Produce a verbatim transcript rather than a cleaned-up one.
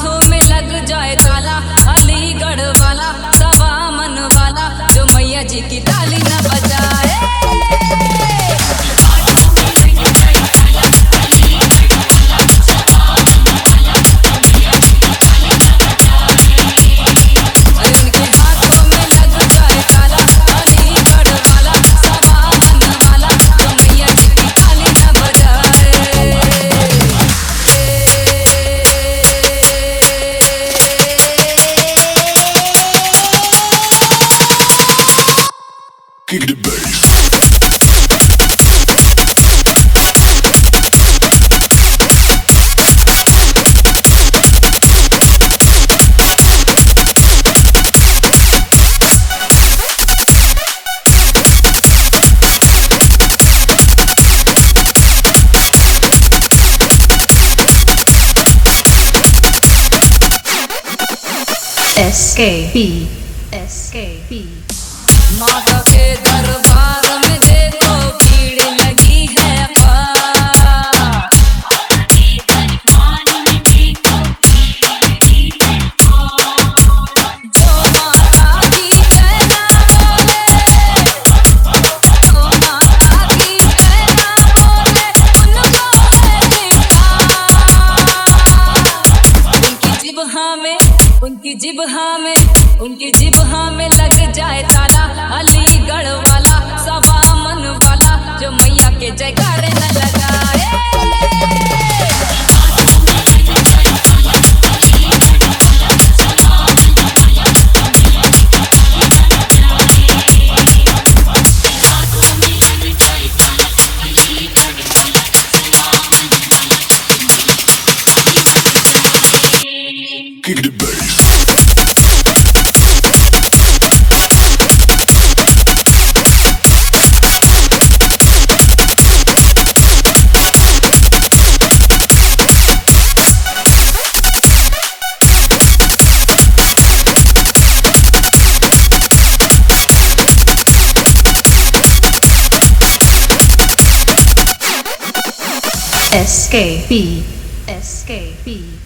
हाथों में लग जाए ताला, अलीगढ़ वाला सवा मन वाला जो मैया जी की ताली न बजाए। Kick the bass. S K B S K B माता के दरबार में देखो भीड़ लगी है अपार। जो माता की जय ना बोले, जो माता की जय ना बोले, उनको है धिक्कार। उनकी जिब्हा में उनकी जिब्हा में उनकी जिब्हा में लग जाए ताला, अलीगढ़ वाला सवा मन वाला जो मैया के जयकारे न लगाए। Kick the bass. S K B S K B